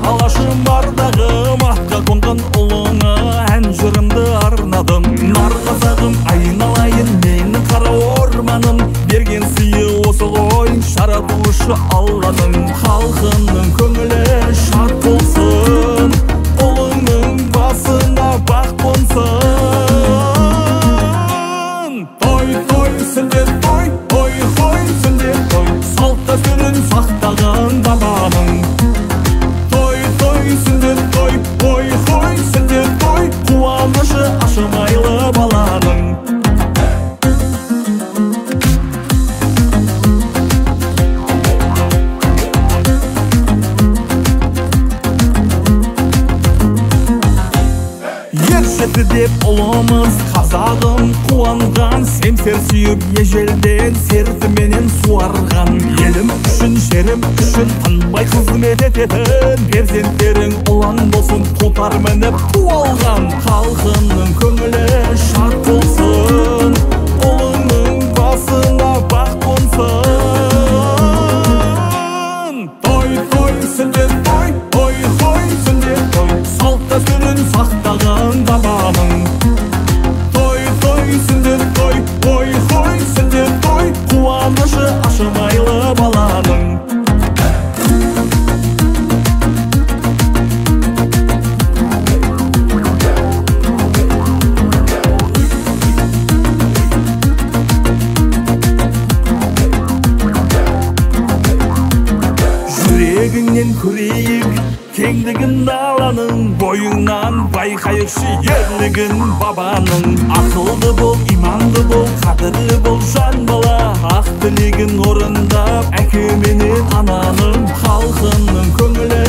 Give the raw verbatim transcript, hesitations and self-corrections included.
алашым бардағы атқа қонған ұлыңа ән жырымды арнадым. Нар қазағым айналайын менің қара орманым, берген сыйы осы ғой жаратушы Алланың. Халқының көңілі шат болсын, ұлыңның басына бақ қонсын. Той той сінде той, ой хой сінде той, салт дәстүрін сақтаған бабаның. Той той сінде той, ой хой сінде той, қуанышы ашымайлы баланың. Жетті деп ұлымыз қазағым қуанған, семсер сүйіп ежелден серпіменен суарған. Елім үшін, жерім үшін тынбай қызмет ететін перзенттерің ұлан болсын, тұтар мініп туалған. Халқының көңілі шат болсын, ұлыңның басына бақ қонсын. Той той сінде той, ой хой сінде той, салт дәстүрін сақтаған бабаның. Той той сінде той, ой хой сінде той, қуанышы ашымайлы баланың. Жүрегіңнен көрейік кеңдігін даланың, бойыңнан байқайықшы ерлігін бабаның. Ақылды бол, иманды бол, қадірлі бол жан бала, ақ тілегін орындап әке менен ананың. Халқының көңілі